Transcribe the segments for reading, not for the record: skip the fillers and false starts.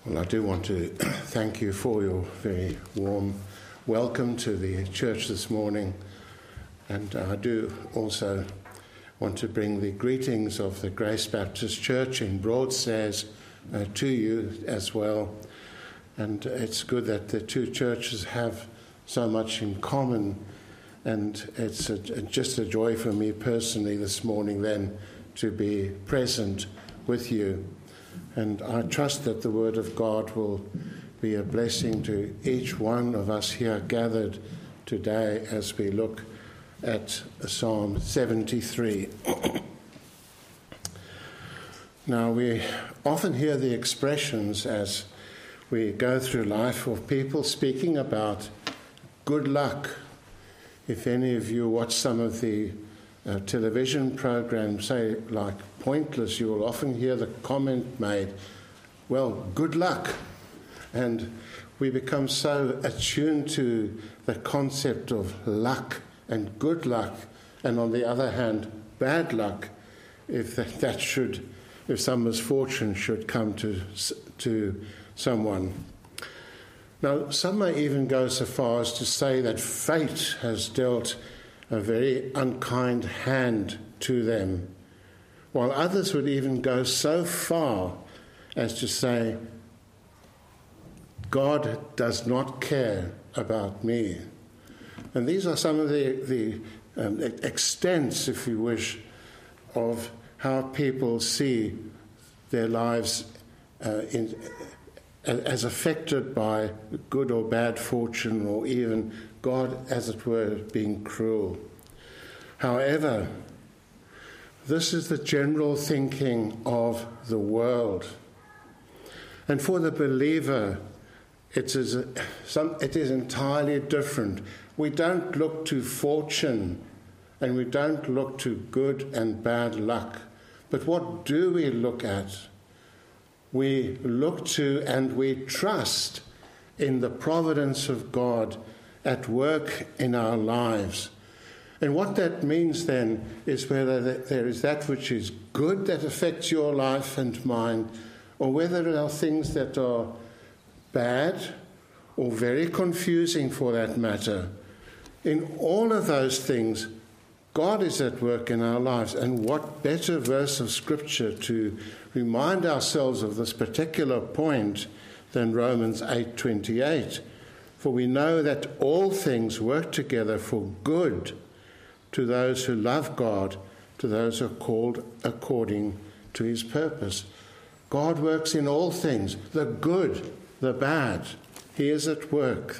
Well, I do want to thank you for your very warm welcome to the church this morning. And I do also want to bring the greetings of the Grace Baptist Church in Broadstairs to you as well. And it's good that the two churches have so much in common. And it's just a joy for me personally this morning then to be present with you. And I trust that the Word of God will be a blessing to each one of us here gathered today as we look at Psalm 73. Now, we often hear the expressions as we go through life of people speaking about good luck. If any of you watch some of the television programs, say like Pointless, you will often hear the comment made, well, good luck. And we become so attuned to the concept of luck and good luck, and on the other hand, bad luck, if some misfortune should come to someone. Now, some may even go so far as to say that fate has dealt a very unkind hand to them, while others would even go so far as to say, God does not care about me. And these are some of the extents, if you wish, of how people see their lives as affected by good or bad fortune, or even God, as it were, being cruel. However, this is the general thinking of the world. And for the believer, it is entirely different. We don't look to fortune, and we don't look to good and bad luck. But what do we look at? We look to and we trust in the providence of God at work in our lives. And what that means then is whether there is that which is good that affects your life and mine, or whether there are things that are bad or very confusing for that matter. In all of those things, God is at work in our lives. And what better verse of Scripture to remind ourselves of this particular point than Romans 8:28? For we know that all things work together for good to those who love God, to those who are called according to his purpose. God works in all things, the good, the bad. He is at work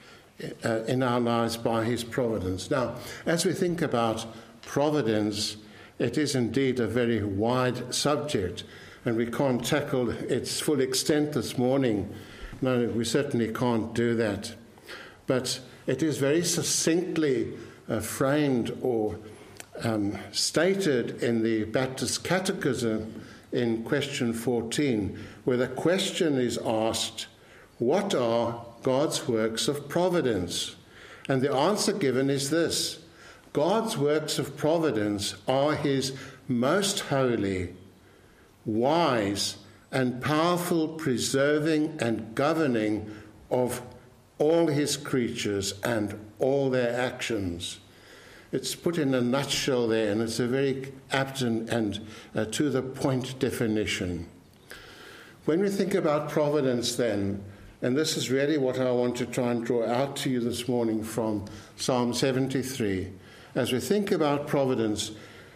in our lives by his providence. Now, as we think about providence, it is indeed a very wide subject, and we can't tackle its full extent this morning. No, we certainly can't do that. But it is very succinctly framed or stated in the Baptist Catechism in question 14, where the question is asked, what are God's works of providence? And the answer given is this: God's works of providence are his most holy, wise, and powerful preserving and governing of all his creatures and all their actions. It's put in a nutshell there, and it's a very apt and to-the-point definition. When we think about providence then, and this is really what I want to try and draw out to you this morning from Psalm 73, as we think about providence,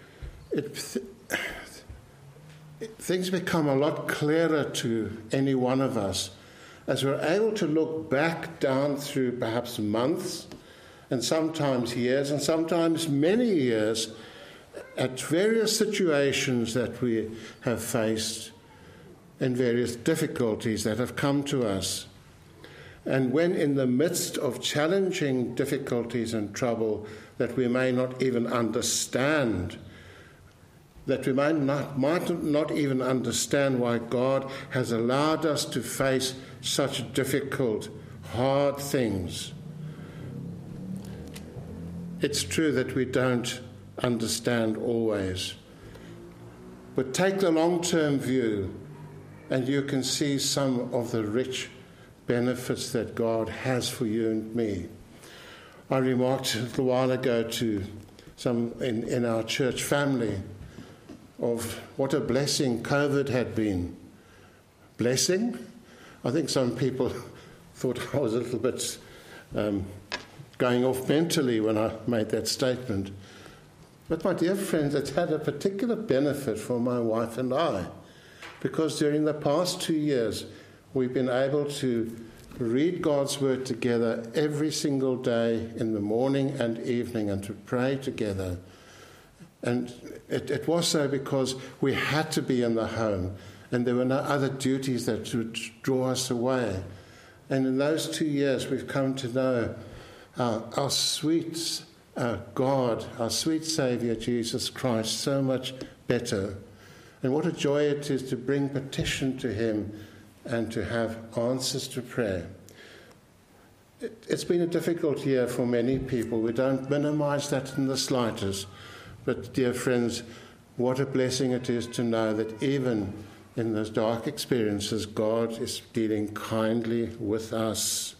things become a lot clearer to any one of us as we're able to look back down through perhaps months and sometimes years and sometimes many years at various situations that we have faced and various difficulties that have come to us. And when in the midst of challenging difficulties and trouble that we may not even understand, that we might not even understand why God has allowed us to face such difficult, hard things. It's true that we don't understand always. But take the long-term view and you can see some of the rich benefits that God has for you and me. I remarked a little while ago to some in our church family of what a blessing COVID had been. Blessing? I think some people thought I was a little bit going off mentally when I made that statement. But my dear friends, it's had a particular benefit for my wife and I, because during the past 2 years, we've been able to read God's Word together every single day in the morning and evening, and to pray together. And it was so because we had to be in the home, and there were no other duties that would draw us away. And in those 2 years, we've come to know our sweet God, our sweet Saviour, Jesus Christ, so much better. And what a joy it is to bring petition to him and to have answers to prayer. It's been a difficult year for many people. We don't minimize that in the slightest. But, dear friends, what a blessing it is to know that even in those dark experiences, God is dealing kindly with us.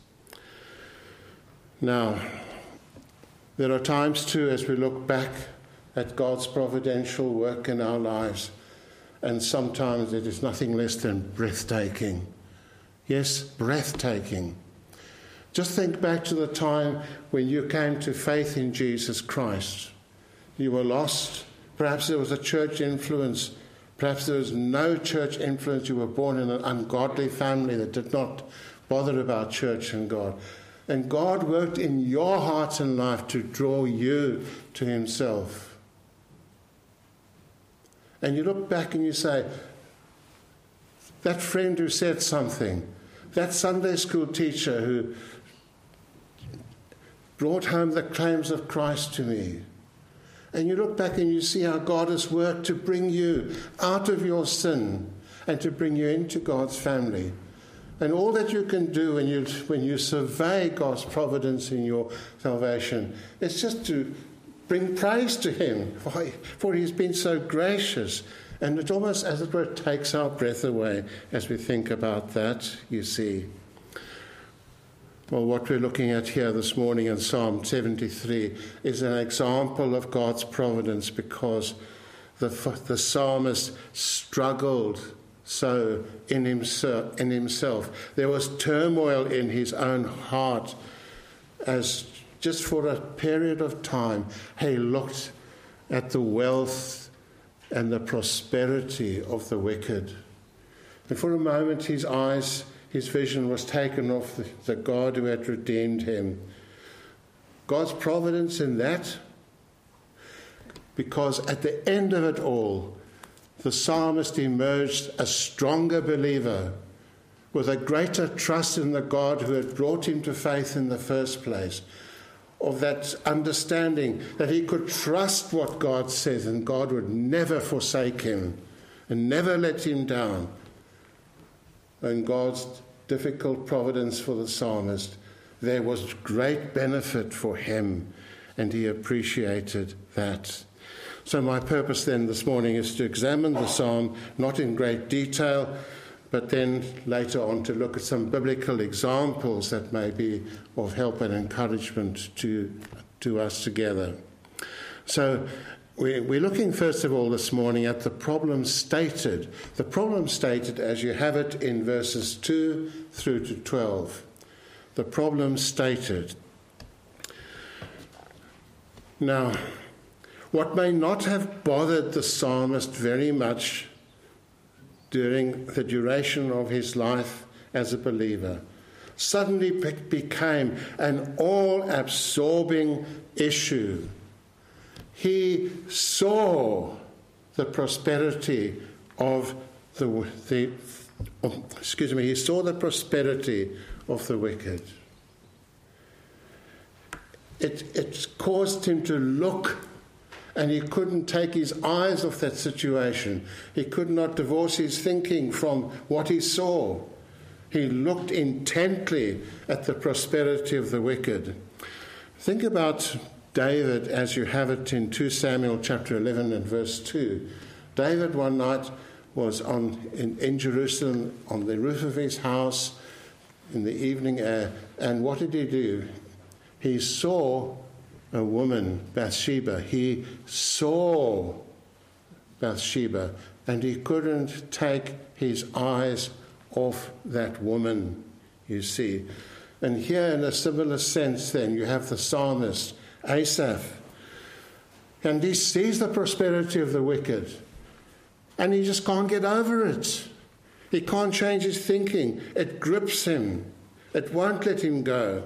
Now, there are times too, as we look back at God's providential work in our lives, and sometimes it is nothing less than breathtaking. Yes, breathtaking. Just think back to the time when you came to faith in Jesus Christ. You were lost. Perhaps there was a church influence. Perhaps there was no church influence. You were born in an ungodly family that did not bother about church and God. And God worked in your heart and life to draw you to himself. And you look back and you say, that friend who said something, that Sunday school teacher who brought home the claims of Christ to me. And you look back and you see how God has worked to bring you out of your sin and to bring you into God's family. And all that you can do when you survey God's providence in your salvation is just to bring praise to him, for he's been so gracious. And it almost, as it were, takes our breath away as we think about that, you see. Well, what we're looking at here this morning in Psalm 73 is an example of God's providence, because the psalmist struggled so in himself. There was turmoil in his own heart as just for a period of time he looked at the wealth and the prosperity of the wicked. And for a moment his vision was taken off the God who had redeemed him. God's providence in that, because at the end of it all, the psalmist emerged a stronger believer with a greater trust in the God who had brought him to faith in the first place, of that understanding that he could trust what God says and God would never forsake him and never let him down. And God's difficult providence for the psalmist, there was great benefit for him, and he appreciated that. So my purpose then this morning is to examine the psalm, not in great detail, but then later on to look at some biblical examples that may be of help and encouragement to us together. So we're looking first of all this morning at the problem stated. The problem stated as you have it in verses 2 through to 12. The problem stated. Now, what may not have bothered the psalmist very much during the duration of his life as a believer suddenly became an all-absorbing issue. He saw the prosperity of he saw the prosperity of the wicked. It caused him to look, and he couldn't take his eyes off that situation. He could not divorce his thinking from what he saw. He looked intently at the prosperity of the wicked. Think about David as you have it in 2 Samuel chapter 11 and verse 2. David one night was in Jerusalem on the roof of his house in the evening air. And what did he do? He saw a woman, Bathsheba. He saw Bathsheba, and he couldn't take his eyes off that woman, you see. And here, in a similar sense, then, you have the psalmist, Asaph. And he sees the prosperity of the wicked, and he just can't get over it. He can't change his thinking. It grips him. It won't let him go.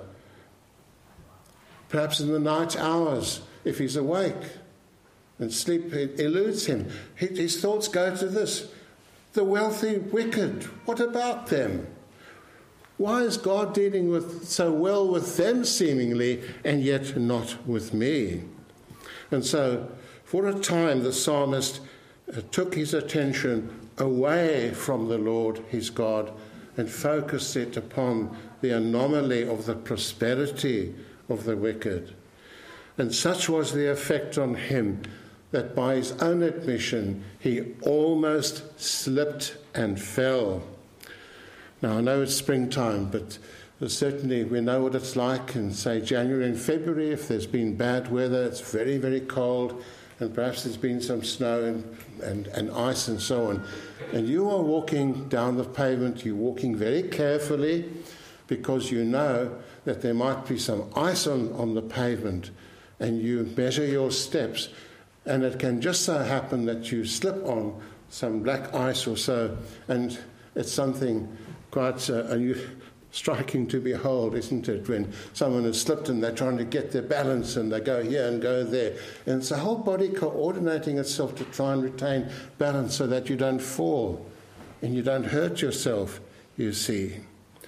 Perhaps in the night hours, if he's awake, and sleep eludes him, his thoughts go to this: the wealthy wicked, what about them? Why is God dealing so well with them seemingly, and yet not with me? And so, for a time, the psalmist took his attention away from the Lord his God and focused it upon the anomaly of the prosperity of the wicked. And such was the effect on him that by his own admission he almost slipped and fell. Now I know it's springtime, but certainly we know what it's like in, say, January and February. If there's been bad weather, it's very, very cold, and perhaps there's been some snow and ice and so on. And you are walking down the pavement, you're walking very carefully because you know that there might be some ice on the pavement, and you measure your steps, and it can just so happen that you slip on some black ice or so, and it's something quite striking to behold, isn't it, when someone has slipped and they're trying to get their balance and they go here and go there. And it's the whole body coordinating itself to try and retain balance so that you don't fall and you don't hurt yourself, you see.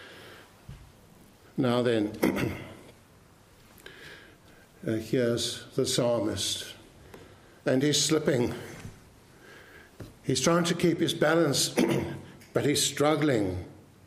Now then, here's the psalmist, and he's slipping. He's trying to keep his balance, but he's struggling.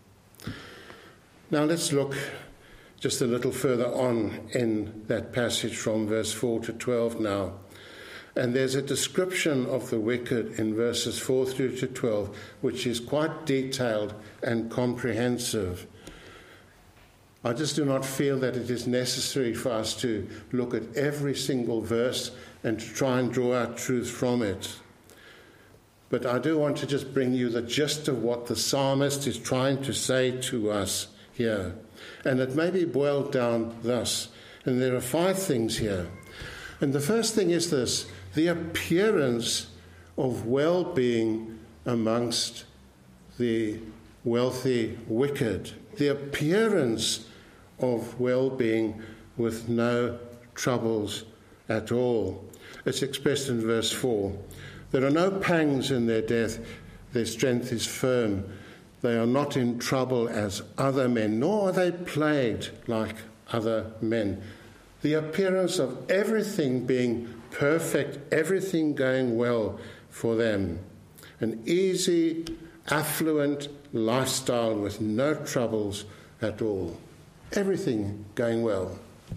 Now let's look just a little further on in that passage from verse 4 to 12 now. And there's a description of the wicked in verses 4 through to 12, which is quite detailed and comprehensive. I just do not feel that it is necessary for us to look at every single verse and to try and draw out truth from it. But I do want to just bring you the gist of what the psalmist is trying to say to us here. And it may be boiled down thus. And there are 5 things here. And the first thing is this: the appearance of well-being amongst the wealthy wicked. The appearance of well-being with no troubles at all. It's expressed in verse 4. There are no pangs in their death. Their strength is firm. They are not in trouble as other men, nor are they plagued like other men. The appearance of everything being perfect, everything going well for them. An easy, affluent lifestyle with no troubles at all. Everything going well.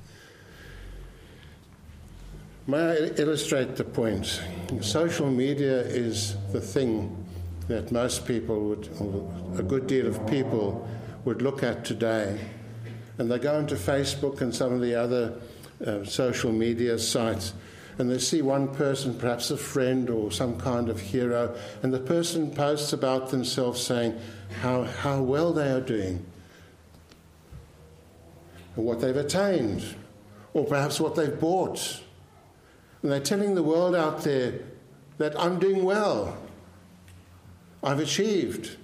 May I illustrate the point? Social media is the thing that most people would, or a good deal of people would look at today. And they go into Facebook and some of the other social media sites, and they see one person, perhaps a friend or some kind of hero, and the person posts about themselves saying how well they are doing, and what they've attained, or perhaps what they've bought. And they're telling the world out there that I'm doing well, I've achieved.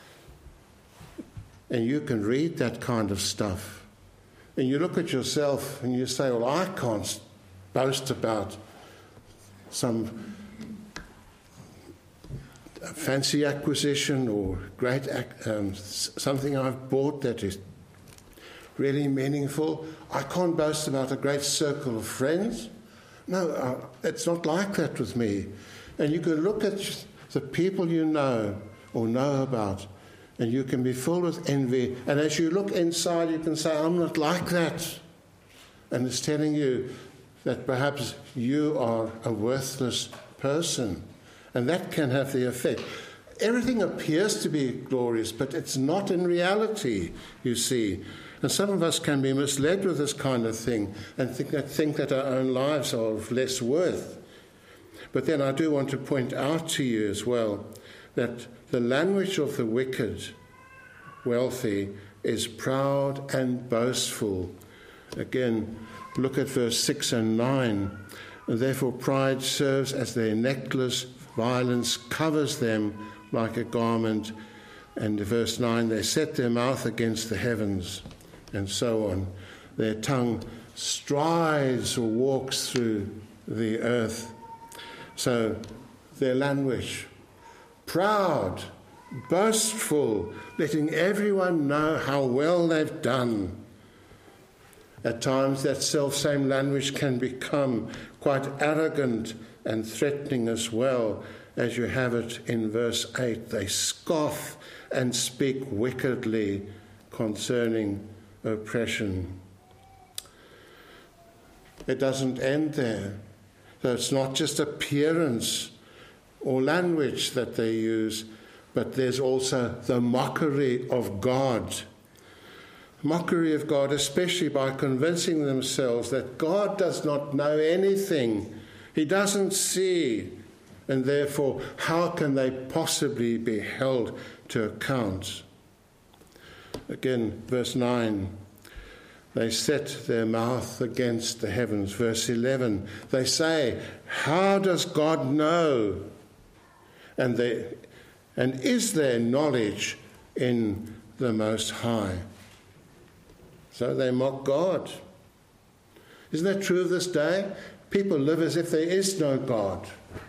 And you can read that kind of stuff. And you look at yourself and you say, well, I can't boast about some fancy acquisition or great something I've bought that is really meaningful. I can't boast about a great circle of friends. No, it's not like that with me. And you can look at the people you know or know about, and you can be filled with envy. And as you look inside, you can say, I'm not like that. And it's telling you that perhaps you are a worthless person. And that can have the effect. everything appears to be glorious, but it's not in reality, you see. And some of us can be misled with this kind of thing and think that our own lives are of less worth. But then I do want to point out to you as well that the language of the wicked, wealthy, is proud and boastful. Again, look at verse 6 and 9. Therefore pride serves as their necklace, violence covers them like a garment. And verse 9, they set their mouth against the heavens, and so on. Their tongue strides or walks through the earth. So their language, proud, boastful, letting everyone know how well they've done. At times that self-same language can become quite arrogant and threatening as well, as you have it in verse 8. They scoff and speak wickedly concerning oppression. It doesn't end there. So it's not just appearance or language that they use, but there's also the mockery of God. Mockery of God, especially by convincing themselves that God does not know anything. He doesn't see. And therefore, how can they possibly be held to account? Again, verse 9. They set their mouth against the heavens. Verse 11. They say, how does God know? And is there knowledge in the Most High? So they mock God. Isn't that true of this day? People live as if there is no God.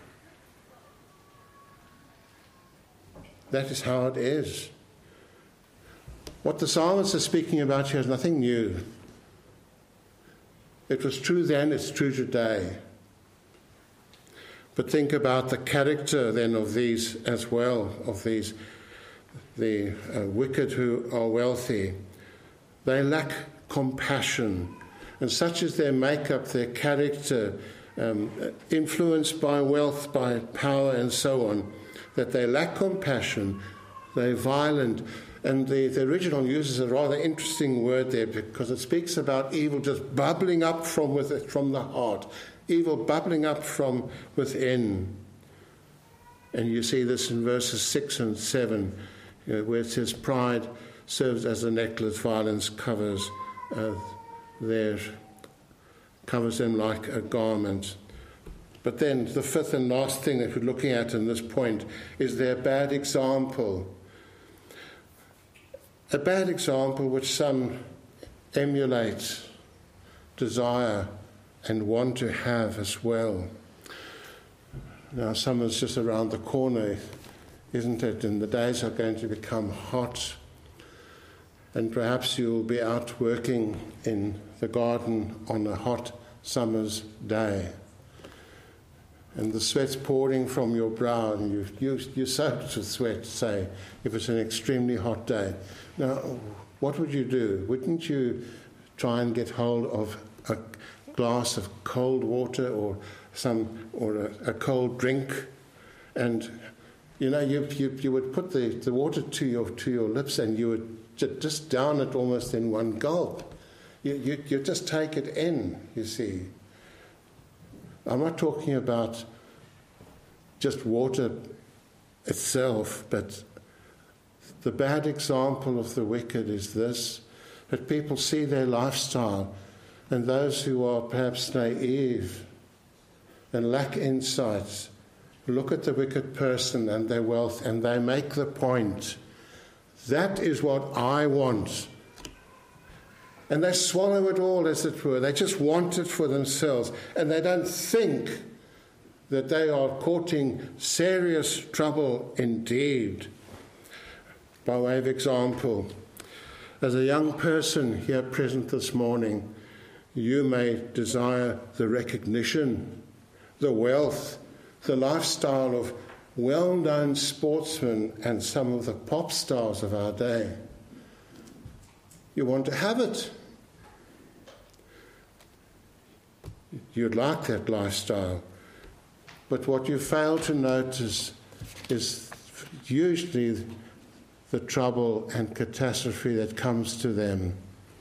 That is how it is. What the psalmist is speaking about here is nothing new. It was true then, it's true today. But think about the character then of these as well, of these, the wicked who are wealthy. They lack compassion, and such is their makeup, their character, influenced by wealth, by power and so on, that they lack compassion, they're violent. And the original uses a rather interesting word there, because it speaks about evil just bubbling up from the heart, evil bubbling up from within. And you see this in verses 6 and 7, where it says, pride serves as a necklace, violence covers them like a garment. But then the fifth and last thing that we're looking at in this point is their bad example. A bad example which some emulate, desire, and want to have as well. Now, summer's just around the corner, isn't it? And the days are going to become hot. And perhaps you'll be out working in the garden on a hot summer's day. And the sweat's pouring from your brow, and you're soaked with sweat, say, if it's an extremely hot day. Now, what would you do? Wouldn't you try and get hold of a glass of cold water or a cold drink? And you would put the water to your lips, and you would just down it almost in one gulp. You just take it in, you see. I'm not talking about just water itself, but the bad example of the wicked is this, that people see their lifestyle, and those who are perhaps naive and lack insights look at the wicked person and their wealth, and they make the point, that is what I want. And they swallow it all, as it were. They just want it for themselves. And they don't think that they are courting serious trouble indeed. By way of example, as a young person here present this morning, you may desire the recognition, the wealth, the lifestyle of well-known sportsmen and some of the pop stars of our day. You want to have it. You'd like that lifestyle. But what you fail to notice is usually the trouble and catastrophe that comes to them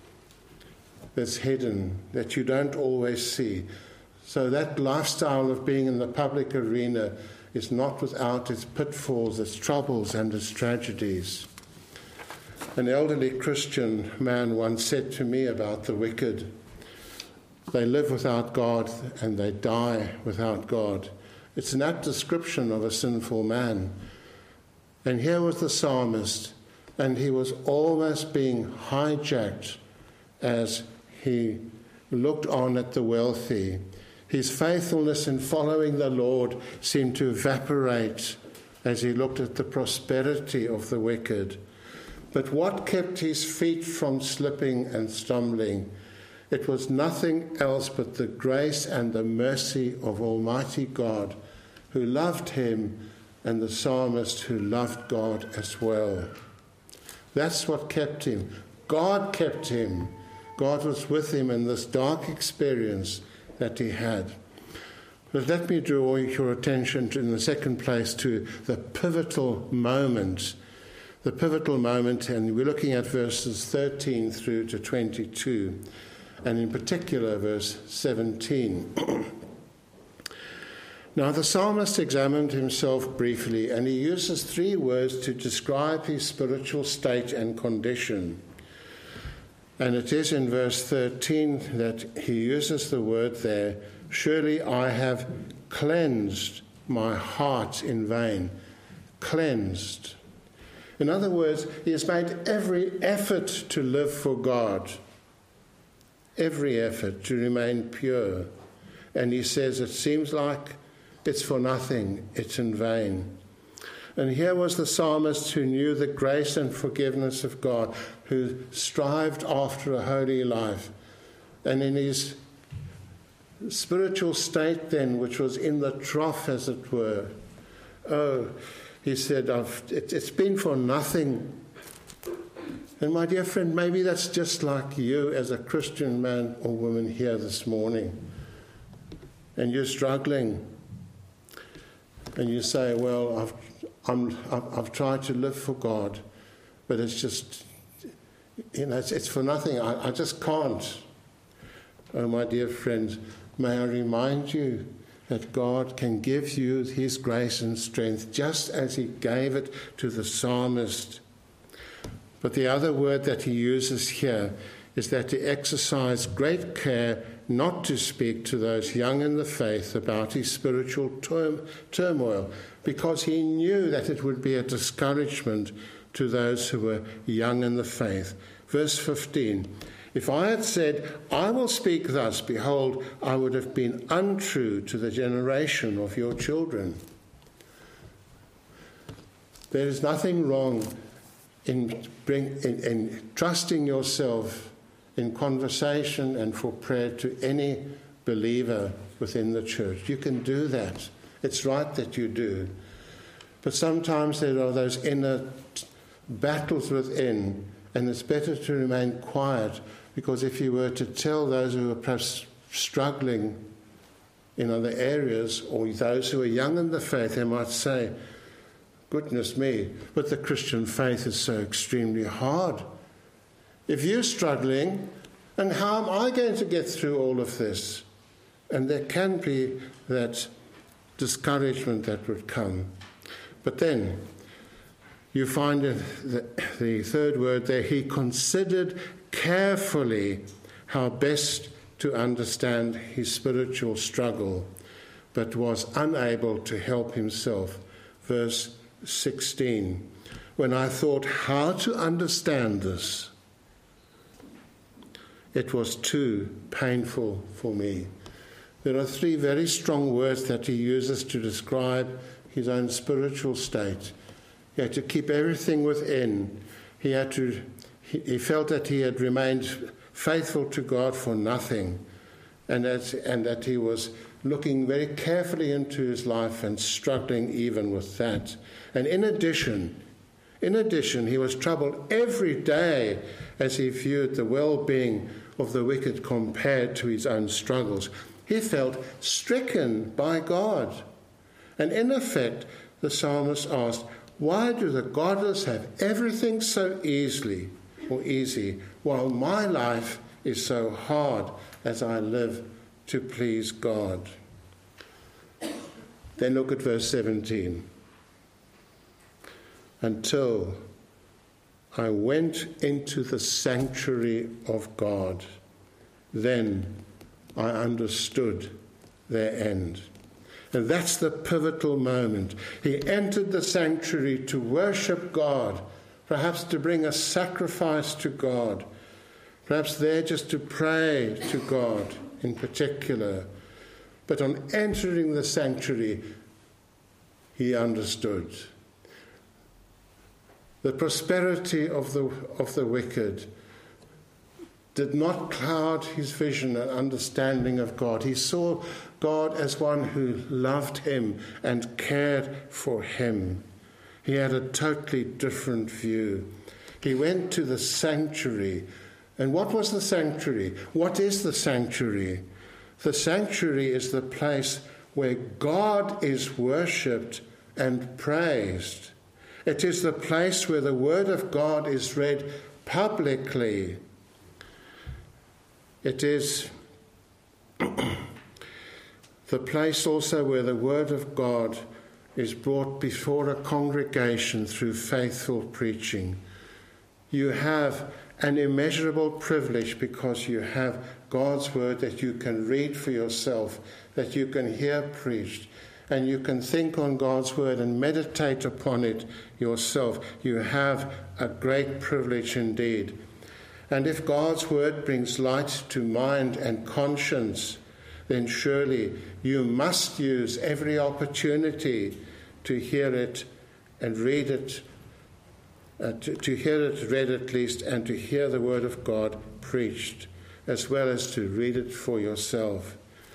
that's hidden, that you don't always see. So that lifestyle of being in the public arena is not without its pitfalls, its troubles and its tragedies. An elderly Christian man once said to me about the wicked, they live without God and they die without God. It's an apt description of a sinful man. And here was the psalmist, and he was almost being hijacked as he looked on at the wealthy. His faithfulness in following the Lord seemed to evaporate as he looked at the prosperity of the wicked. But what kept his feet from slipping and stumbling? It was nothing else but the grace and the mercy of Almighty God, who loved him, and the psalmist who loved God as well. That's what kept him. God kept him. God was with him in this dark experience that he had. But let me draw your attention in the second place to the pivotal moment. The pivotal moment, and we're looking at verses 13 through to 22, and in particular verse 17. Now the psalmist examined himself briefly, and he uses 3 words to describe his spiritual state and condition. And it is in verse 13 that he uses the word there, surely I have cleansed my heart in vain. Cleansed. In other words, he has made every effort to live for God, every effort to remain pure. And he says it seems like it's for nothing, it's in vain. And here was the psalmist who knew the grace and forgiveness of God, who strived after a holy life. And in his spiritual state then, which was in the trough as it were, he said, it's been for nothing. And my dear friend, maybe that's just like you as a Christian man or woman here this morning. And you're struggling. And you say, well, I've tried to live for God, but it's just, it's for nothing. I just can't. Oh, my dear friends, may I remind you that God can give you his grace and strength just as he gave it to the psalmist. But the other word that he uses here is that he exercised great care not to speak to those young in the faith about his spiritual turmoil, because he knew that it would be a discouragement to those who were young in the faith. Verse 15, if I had said, I will speak thus, behold, I would have been untrue to the generation of your children. There is nothing wrong in trusting yourself in conversation and for prayer to any believer within the church. You can do that. It's right that you do. But sometimes there are those inner battles within, and it's better to remain quiet, because if you were to tell those who are perhaps struggling in other areas, or those who are young in the faith, they might say, goodness me, but the Christian faith is so extremely hard. If you're struggling, and how am I going to get through all of this? And there can be that discouragement that would come. But then you find the third word there, he considered carefully how best to understand his spiritual struggle, but was unable to help himself. Verse 16, when I thought how to understand this, it was too painful for me. There are 3 very strong words that he uses to describe his own spiritual state. He had to keep everything within. He felt that he had remained faithful to God for nothing, and that he was looking very carefully into his life and struggling even with that. And in addition, he was troubled every day as he viewed the well-being of the wicked compared to his own struggles. He felt stricken by God. And in effect, the psalmist asked, Why do the godless have everything so easy, while my life is so hard as I live to please God? Then look at verse 17. Until I went into the sanctuary of God, then I understood their end. And that's the pivotal moment. He entered the sanctuary to worship God, perhaps to bring a sacrifice to God, perhaps there just to pray to God in particular. But on entering the sanctuary, he understood. The prosperity of the wicked did not cloud his vision and understanding of God. He saw God as one who loved him and cared for him. He had a totally different view. He went to the sanctuary. And what was the sanctuary? What is the sanctuary? The sanctuary is the place where God is worshipped and praised. It is the place where the word of God is read publicly. It is the place also where the word of God is brought before a congregation through faithful preaching. You have an immeasurable privilege because you have God's word that you can read for yourself, that you can hear preached, and you can think on God's word and meditate upon it yourself. You have a great privilege indeed. And if God's word brings light to mind and conscience, then surely you must use every opportunity to hear it and read it, to hear it read at least, and to hear the word of God preached, as well as to read it for yourself.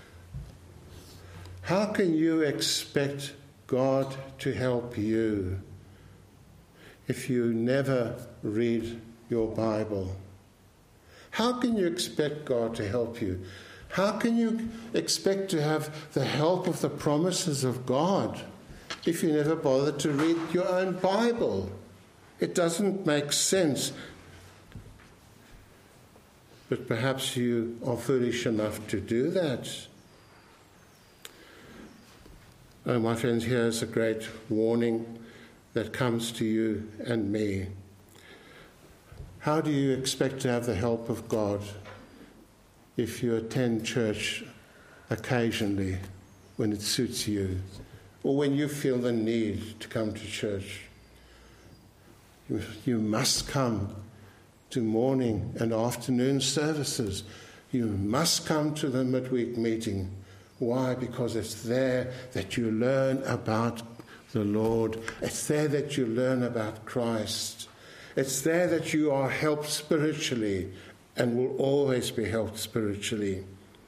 How can you expect God to help you if you never read your Bible? How can you expect God to help you? How can you expect to have the help of the promises of God if you never bother to read your own Bible? It doesn't make sense. But perhaps you are foolish enough to do that. Oh, my friends, here's a great warning that comes to you and me. How do you expect to have the help of God if you attend church occasionally when it suits you, or when you feel the need to come to church? You must come to morning and afternoon services. You must come to the midweek meeting. Why? Because it's there that you learn about the Lord. It's there that you learn about Christ. It's there that you are helped spiritually and will always be helped spiritually.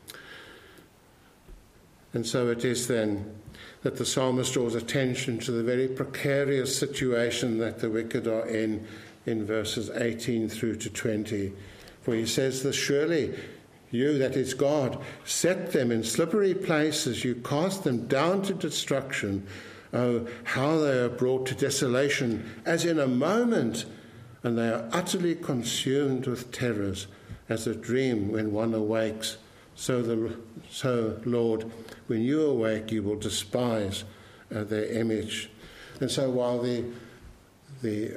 And so it is then that the psalmist draws attention to the very precarious situation that the wicked are in verses 18 through to 20. For he says this, surely you, that is God, set them in slippery places. You cast them down to destruction. Oh, how they are brought to desolation as in a moment, and they are utterly consumed with terrors, as a dream when one awakes. So, Lord, when you awake, you will despise their image. And so while the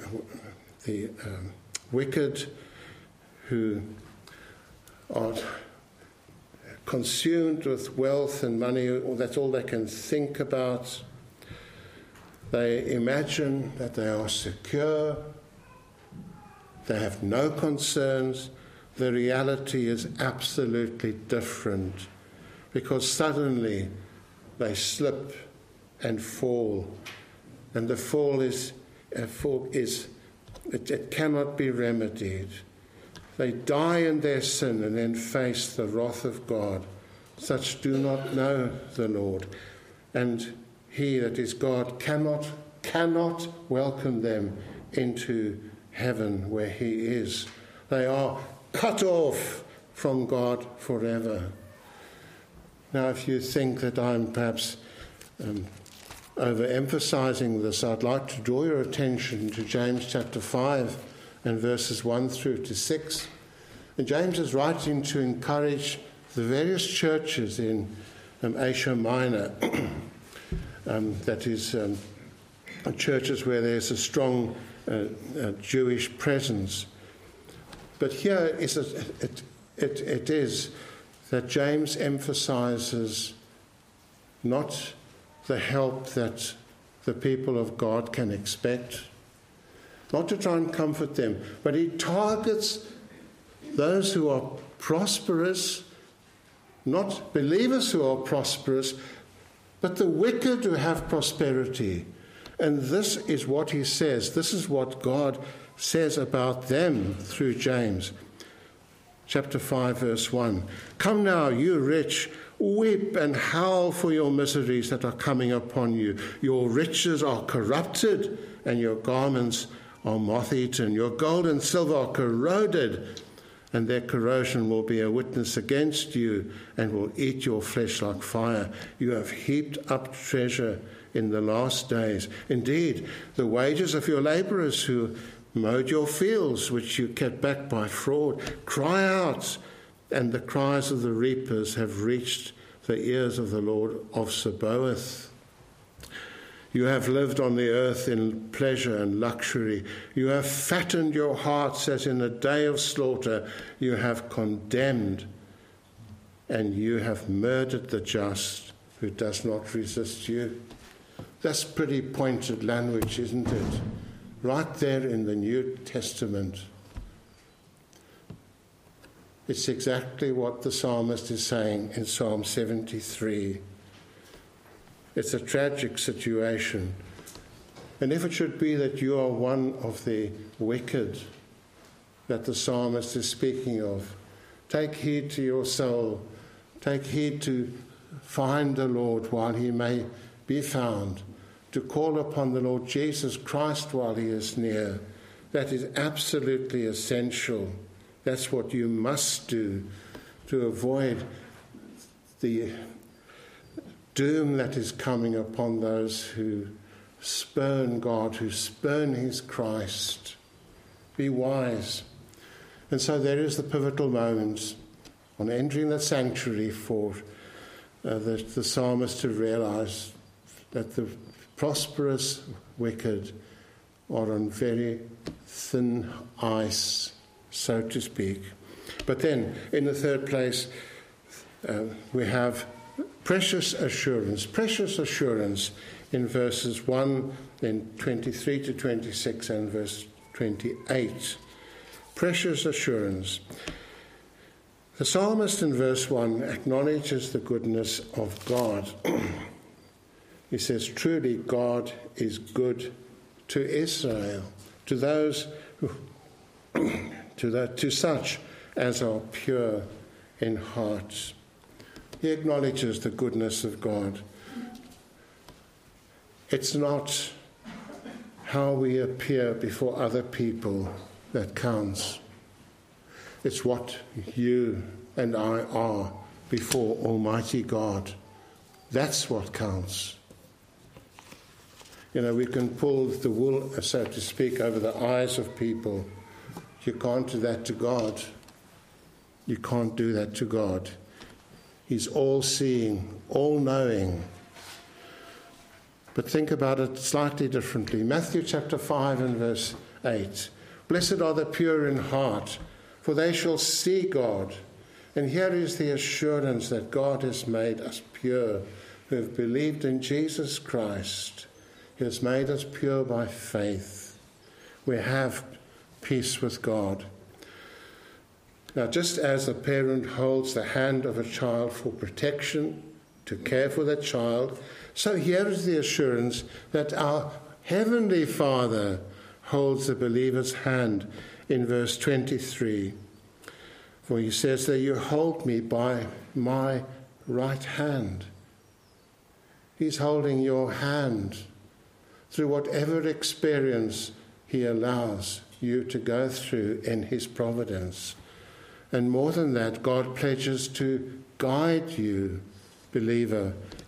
wicked who are consumed with wealth and money, or that's all they can think about, they imagine that they are secure, they have no concerns. The reality is absolutely different, because suddenly they slip and fall, and the fall it cannot be remedied. They die in their sin and then face the wrath of God. Such do not know the Lord, and he, that is God, cannot welcome them into heaven where he is. They are cut off from God forever. Now, if you think that I'm perhaps overemphasizing this, I'd like to draw your attention to James chapter 5 and verses 1 through to 6. And James is writing to encourage the various churches in Asia Minor, that is, churches where there's a strong Jewish presence. But here it is that James emphasizes not the help that the people of God can expect, not to try and comfort them, but he targets those who are prosperous, not believers who are prosperous, but the wicked who have prosperity. And this is what he says. This is what God says about them through James. Chapter 5, verse 1. Come now, you rich, weep and howl for your miseries that are coming upon you. Your riches are corrupted, and your garments are moth-eaten. Your gold and silver are corroded, and their corrosion will be a witness against you and will eat your flesh like fire. You have heaped up treasure in the last days. Indeed, the wages of your laborers who mowed your fields, which you kept back by fraud, cry out, and the cries of the reapers have reached the ears of the Lord of Sabaoth. You have lived on the earth in pleasure and luxury. You have fattened your hearts as in a day of slaughter. You have condemned, and you have murdered the just who does not resist you. That's pretty pointed language, isn't it? Right there in the New Testament. It's exactly what the psalmist is saying in Psalm 73. It's a tragic situation. And if it should be that you are one of the wicked that the psalmist is speaking of, take heed to your soul. Take heed to find the Lord while he may be found, to call upon the Lord Jesus Christ while he is near. That is absolutely essential. That's what you must do to avoid the doom that is coming upon those who spurn God, who spurn his Christ. Be wise. And so there is the pivotal moment on entering the sanctuary for the psalmist to realize that the prosperous wicked are on very thin ice, so to speak. But then, in the third place, we have precious assurance in verses 1, then 23 to 26, and verse 28. Precious assurance. The psalmist in verse 1 acknowledges the goodness of God. He says, truly God is good to Israel, to those to such as are pure in heart. He acknowledges the goodness of God. It's not how we appear before other people that counts. It's what you and I are before Almighty God. That's what counts. You know, we can pull the wool, so to speak, over the eyes of people. You can't do that to God. You can't do that to God. He's all-seeing, all-knowing. But think about it slightly differently. Matthew chapter 5 and verse 8. Blessed are the pure in heart, for they shall see God. And here is the assurance that God has made us pure, who have believed in Jesus Christ. He has made us pure by faith. We have peace with God. Now, just as a parent holds the hand of a child for protection, to care for that child, so here is the assurance that our Heavenly Father holds the believer's hand in verse 23. For he says that you hold me by my right hand. He's holding your hand through whatever experience he allows you to go through in his providence. And more than that, God pledges to guide you, believer,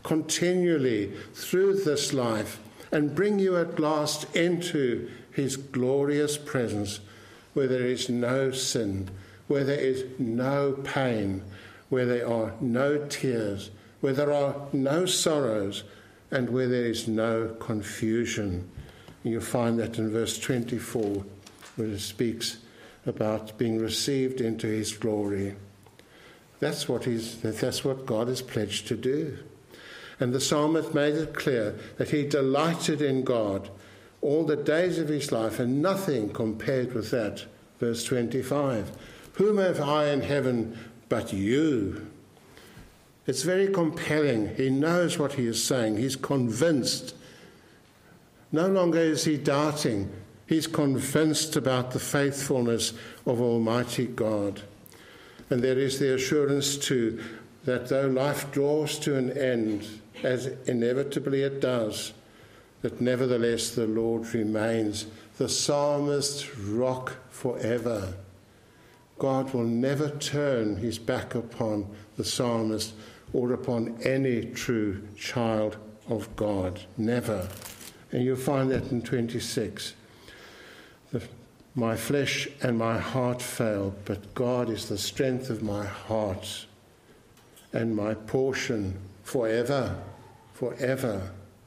continually through this life and bring you at last into his glorious presence, where there is no sin, where there is no pain, where there are no tears, where there are no sorrows, and where there is no confusion. You'll find that in verse 24, where it speaks about being received into his glory. That's what God is pledged to do. And the psalmist made it clear that he delighted in God all the days of his life, and nothing compared with that. Verse 25, whom have I in heaven but you? It's very compelling. He knows what he is saying. He's convinced. No longer is he doubting. He's convinced about the faithfulness of Almighty God. And there is the assurance too that though life draws to an end, as inevitably it does, that nevertheless the Lord remains the psalmist's rock forever. God will never turn his back upon the psalmist or upon any true child of God. Never. And you'll find that in 26. My flesh and my heart fail, but God is the strength of my heart and my portion forever, forever.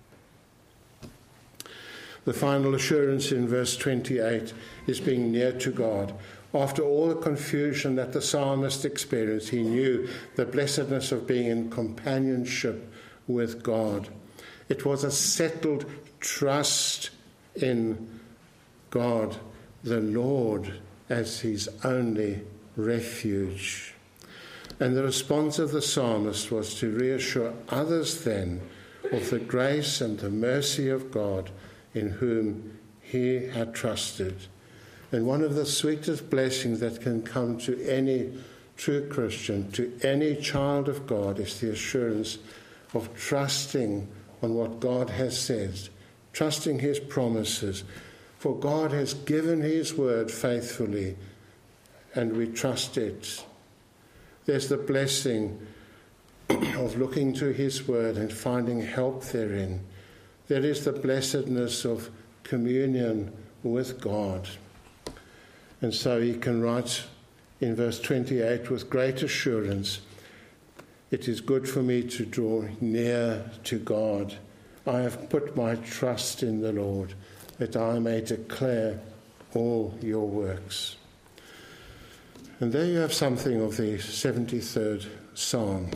The final assurance in verse 28 is being near to God. After all the confusion that the psalmist experienced, he knew the blessedness of being in companionship with God. It was a settled trust in God, the Lord, as his only refuge. And the response of the psalmist was to reassure others then of the grace and the mercy of God in whom he had trusted. And one of the sweetest blessings that can come to any true Christian, to any child of God, is the assurance of trusting on what God has said, trusting his promises. For God has given his word faithfully, and we trust it. There's the blessing of looking to his word and finding help therein. There is the blessedness of communion with God. And so he can write in verse 28 with great assurance, it is good for me to draw near to God. I have put my trust in the Lord, that I may declare all your works. And there you have something of the 73rd Psalm.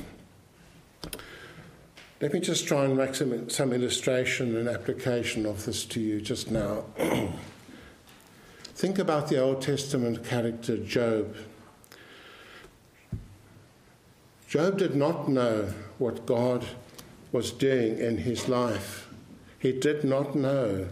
Let me just try and make some illustration and application of this to you just now. Think about the Old Testament character Job. Job did not know what God was doing in his life. He did not know.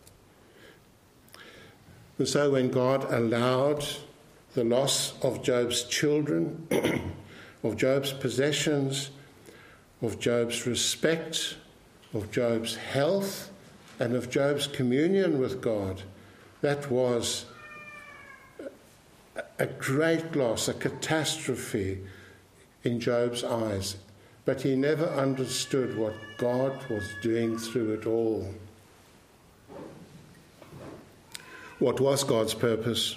And so when God allowed the loss of Job's children, of Job's possessions, of Job's respect, of Job's health, and of Job's communion with God, that was a great loss, a catastrophe in Job's eyes. But he never understood what God was doing through it all. What was God's purpose?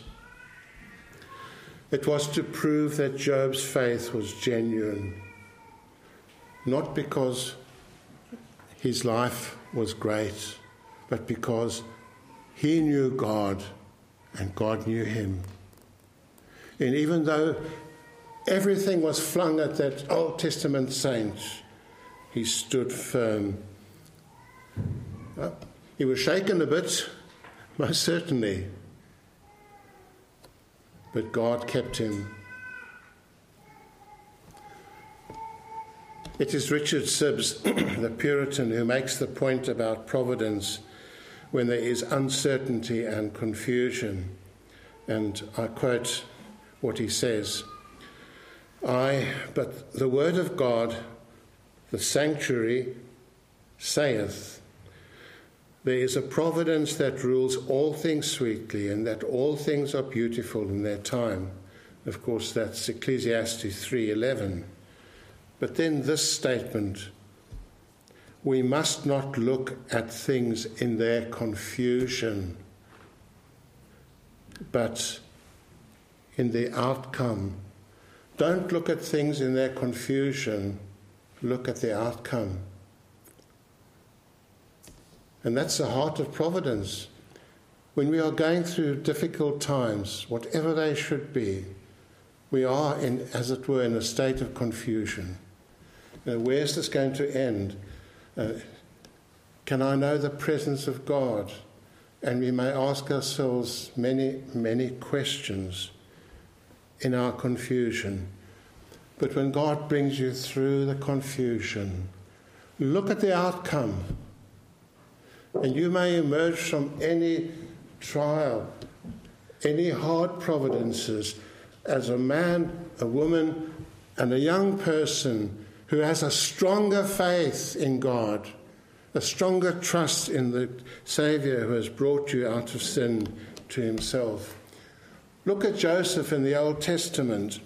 It was to prove that Job's faith was genuine, not because his life was great, but because he knew God and God knew him. And even though everything was flung at that Old Testament saint, he stood firm. Well, he was shaken a bit, most certainly, but God kept him. It is Richard Sibbes, the Puritan, who makes the point about providence when there is uncertainty and confusion. And I quote what he says, but the word of God, the sanctuary, saith, there is a providence that rules all things sweetly, and that all things are beautiful in their time. Of course, that's Ecclesiastes 3:11. But then this statement, we must not look at things in their confusion, but in the outcome. Don't look at things in their confusion, look at the outcome. And that's the heart of providence. When we are going through difficult times, whatever they should be, we are, in, as it were, in a state of confusion. Where's this going to end? Can I know the presence of God? And we may ask ourselves many, many questions in our confusion. But when God brings you through the confusion, look at the outcome. And you may emerge from any trial, any hard providences, as a man, a woman, and a young person who has a stronger faith in God, a stronger trust in the Saviour who has brought you out of sin to himself. Look at Joseph in the Old Testament.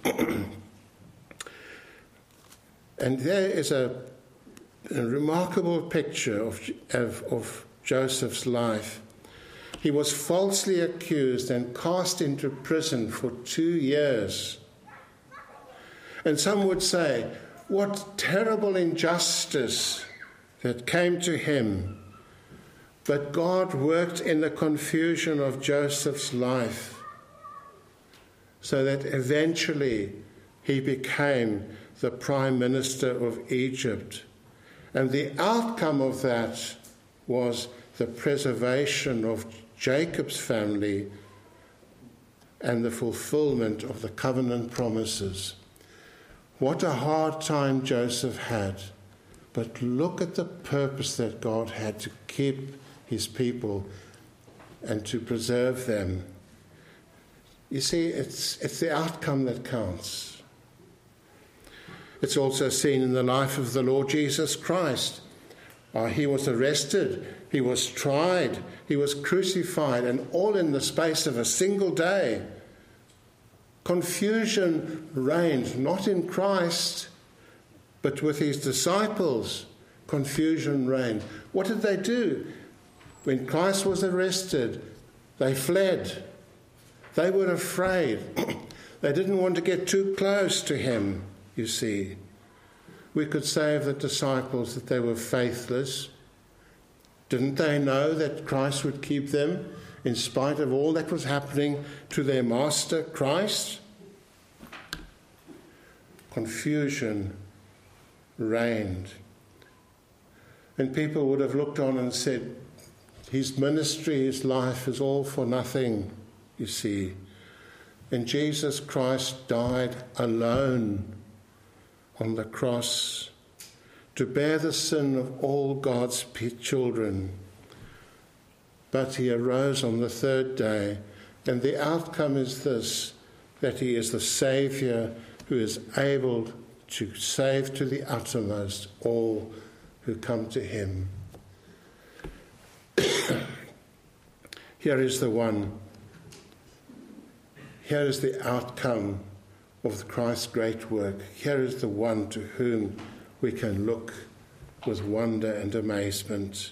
And there is a remarkable picture of Joseph's life. He was falsely accused and cast into prison for 2 years. And some would say, what terrible injustice that came to him. But God worked in the confusion of Joseph's life so that eventually he became the Prime Minister of Egypt. And the outcome of that was the preservation of Jacob's family and the fulfillment of the covenant promises. What a hard time Joseph had. But look at the purpose that God had to keep his people and to preserve them. You see, it's the outcome that counts. It's also seen in the life of the Lord Jesus Christ. He was arrested, he was tried, he was crucified, and all in the space of a single day. Confusion reigned, not in Christ, but with his disciples. Confusion reigned. What did they do? When Christ was arrested, they fled. They were afraid. They didn't want to get too close to him, you see. We could say of the disciples that they were faithless. Didn't they know that Christ would keep them in spite of all that was happening to their master, Christ? Confusion reigned. And people would have looked on and said, his ministry, his life is all for nothing, you see. And Jesus Christ died alone on the cross to bear the sin of all God's children. But he arose on the third day, and the outcome is this, that he is the Saviour who is able to save to the uttermost all who come to him. Here is the one. Here is the outcome of Christ's great work. Here is the one to whom we can look with wonder and amazement.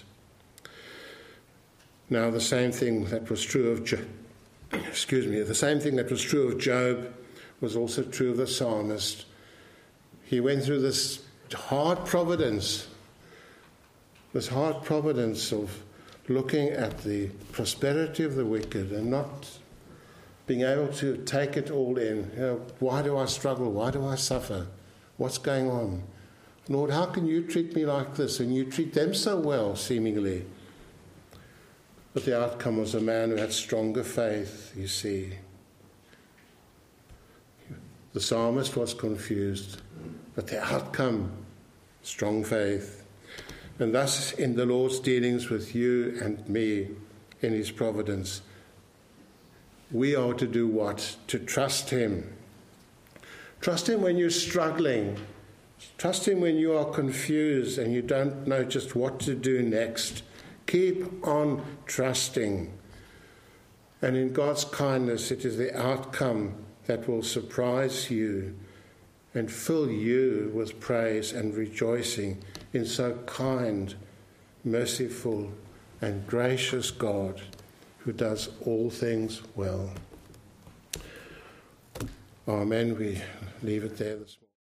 Now, the same thing that was true of the same thing that was true of Job was also true of the psalmist. He went through this hard providence of looking at the prosperity of the wicked and not being able to take it all in. Why do I struggle? Why do I suffer? What's going on? Lord, how can you treat me like this and you treat them so well, seemingly? But the outcome was a man who had stronger faith, you see. The psalmist was confused, but the outcome, strong faith. And thus, in the Lord's dealings with you and me, in his providence, we are to do what? To trust him. Trust him when you're struggling. Trust him when you are confused and you don't know just what to do next. Keep on trusting. And in God's kindness, it is the outcome that will surprise you and fill you with praise and rejoicing in so kind, merciful, and gracious God who does all things well. Amen. We leave it there this morning.